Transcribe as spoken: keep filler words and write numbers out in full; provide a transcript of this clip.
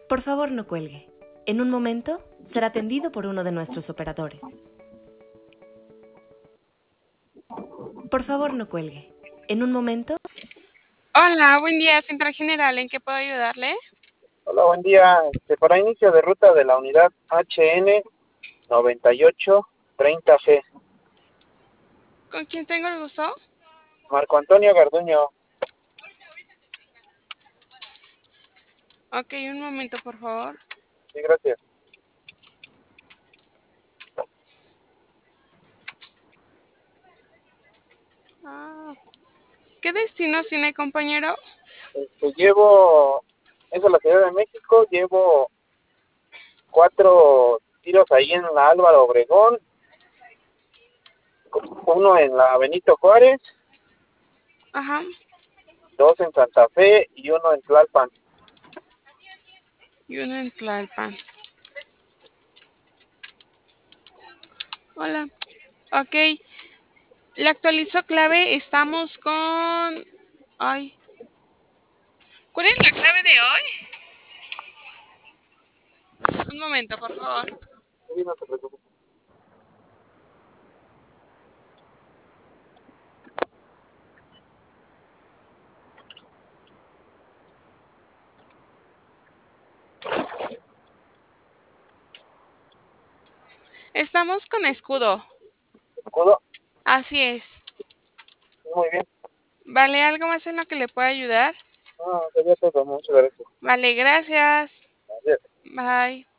Por favor, no cuelgue. En un momento será atendido por uno de nuestros operadores. Por favor, no cuelgue. En un momento... Hola, buen día, Central General, ¿en qué puedo ayudarle? Hola, buen día. Este, para inicio de ruta de la unidad H N noventa y ocho treinta G. ¿Con quién tengo el gusto? Marco Antonio Garduño. Ok, un momento, por favor. Sí, gracias. Ah, ¿qué destinos tiene, compañero? Este, llevo, es a la Ciudad de México, llevo cuatro tiros ahí en la Álvaro Obregón, uno en la Benito Juárez, Ajá. dos en Santa Fe y uno en Tlalpan. Y uno en Tlalpan. Hola. Ok. Le actualizo clave. Estamos con... Ay. ¿Cuál es la clave de hoy? Un momento, por favor. Sí, no te preocupes. Estamos con escudo. ¿Escudo? Así es. Muy bien. ¿Vale? ¿Algo más en lo que le pueda ayudar? No, sería todo. Muchas gracias. Vale, gracias. Gracias. Bye.